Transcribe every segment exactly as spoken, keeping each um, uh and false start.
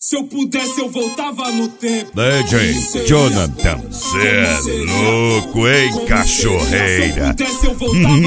Se eu pudesse, eu voltava no tempo. D J Jonathan, cê é louco, hein, cachorreira? Se eu pudesse, eu voltava no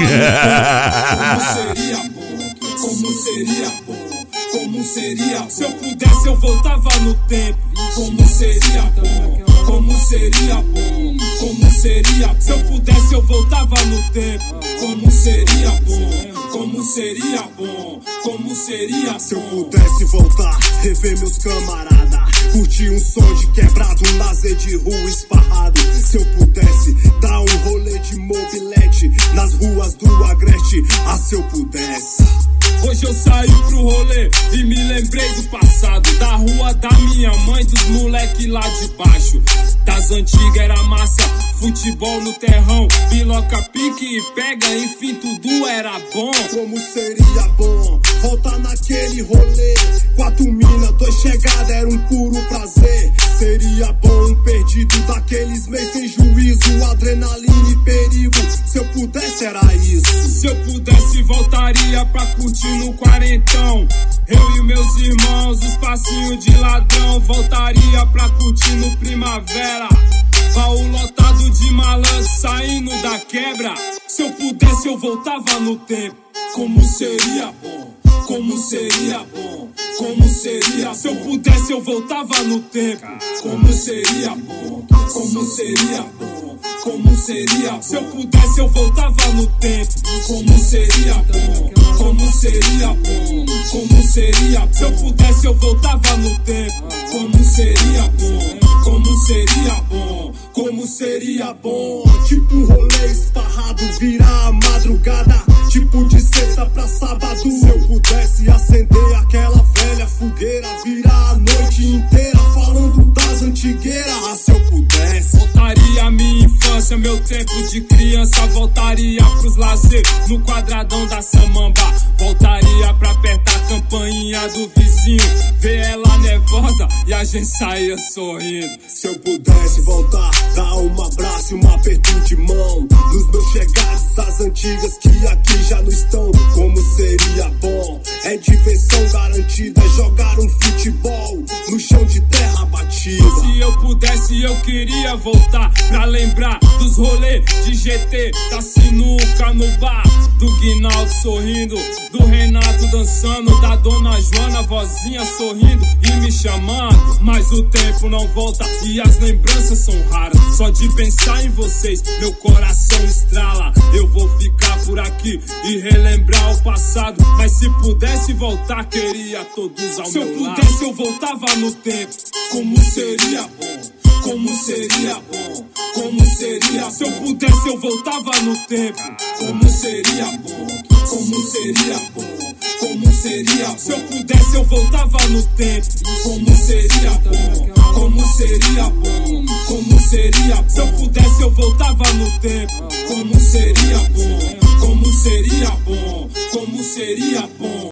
tempo. Como seria bom? Como seria bom? Como seria? Se eu pudesse, eu voltava no tempo. Como seria bom? Como seria bom? Como seria? Se eu pudesse, eu voltava no tempo. Como seria bom? Como seria bom? Como seria? Se eu pudesse voltar, rever meus camarada, curtir um som de quebrado, um lazer de rua esparrado. Se eu pudesse dar um rolê de mobilete nas ruas do Agreste, ah, se eu pudesse. Hoje eu saí pro rolê e me lembrei do passado, da rua da minha mãe, dos moleque lá de baixo. Das antigas era massa, futebol no terrão, piloca, pique e pega, enfim tudo era bom. Como seria bom voltar naquele rolê, quatro mina, dois chegada, era um puro prazer. Seria bom um perdido daqueles meios sem juízo, adrenalina e perigo. Se eu pudesse era isso. Se eu pudesse voltaria pra curtir no quarentão, eu e meus irmãos, os passinhos de ladrão. Voltaria pra curtir no primavera, baú lotado de malandro saindo da quebra. Se eu pudesse eu voltava no tempo. Como seria bom? Como seria bom? Como seria? Se eu pudesse eu voltava no tempo. Como seria bom? Como seria bom? Como seria? Se eu pudesse eu voltava no tempo. Como seria bom? Como seria bom? Como seria? Se eu pudesse eu voltava no tempo. Como seria bom? Como seria bom? Como seria bom? Tipo um rolê esparrado, virar a madrugada, tipo de sexta pra sábado. Se eu pudesse acender aquela velha fogueira, virar a noite inteira falando das antigueiras, ah, se eu pudesse. Voltaria a minha infância, meu tempo de criança. Voltaria pros lazer no quadradão da Samamba. Voltaria pra apertar a campainha do vizinho, ver ela nervosa e a gente saía sorrindo. Se eu pudesse voltar, dar um abraço e um aperto de mão nos meus chegados das antigas que aqui já não estão. Como seria bom, é diversão garantida, é jogar um futebol no chão de terra batida. Se eu pudesse eu queria voltar pra lembrar dos rolês de G T, da sinuca no bar, do Guinaldo sorrindo, do Renato dançando, da Dona Joana vozinha sorrindo e me chamando. Mas o tempo não volta e as lembranças são raras. Só de pensar em vocês meu coração estrala. Eu vou ficar por aqui e relembrar o passado, mas se pudesse voltar queria todos ao Se meu eu lado. pudesse eu voltava no tempo. Como seria bom? Como seria bom? Como seria? Se eu pudesse eu voltava no tempo. Como seria bom? Como seria bom? Como seria? Se eu pudesse eu voltava no tempo. Como seria bom? Como seria bom? Como seria? Se eu pudesse eu voltava no tempo. Como seria bom? Como seria bom? Como seria bom?